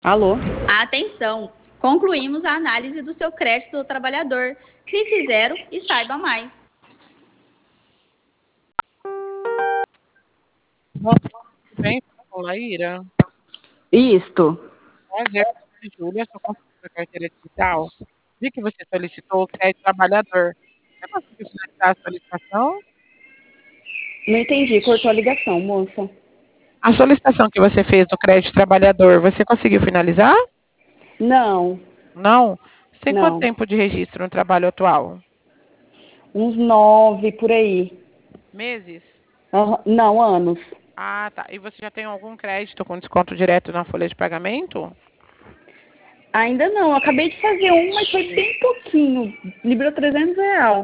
Alô? Atenção! Concluímos a análise do seu crédito do trabalhador. Clique zero e saiba mais. Bom, tudo bem? Fala, Laíra. Isto. Prazer, meu nome é Júlia, sou consultora da carteira digital. Vi que você solicitou o crédito trabalhador. Você conseguiu finalizar a solicitação? Não entendi, cortou a ligação, moça. A solicitação que você fez do crédito trabalhador, você conseguiu finalizar? Não, Não? Você tem quanto não. tempo de registro no trabalho atual? Uns 9 por aí. Meses? Não, anos. Ah, tá. E você já tem algum crédito com desconto direto na folha de pagamento? Ainda não, acabei de fazer um, mas foi bem pouquinho. Liberou R$ 300.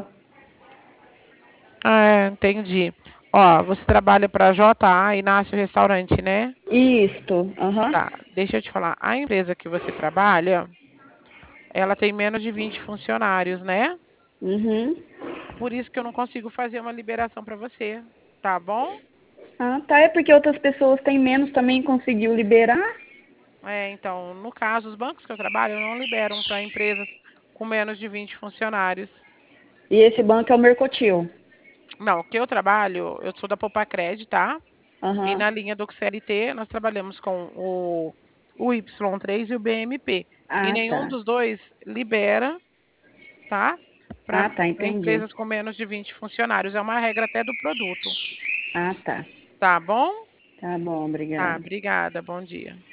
Ah, entendi. Ó, você trabalha para JA Inácio Restaurante, né? Isto, aham. Tá, deixa eu te falar. A empresa que você trabalha, ela tem menos de 20 funcionários, né? Uhum. Por isso que eu não consigo fazer uma liberação para você, tá bom? Ah, tá. É porque outras pessoas têm menos também conseguiu liberar. Então, no caso, os bancos que eu trabalho não liberam para empresas com menos de 20 funcionários. E esse banco é o Mercotil. Não, o que eu trabalho, eu sou da Popacred, tá? E Aham. na linha do CLT, nós trabalhamos com o Y3 e o BMP. E Ah, nenhum tá. dos dois libera, tá? Para Ah, tá, entendi. empresas com menos de 20 funcionários. É uma regra até do produto. Ah, tá. Tá bom? Tá bom, Tá, obrigada. obrigada. Bom dia.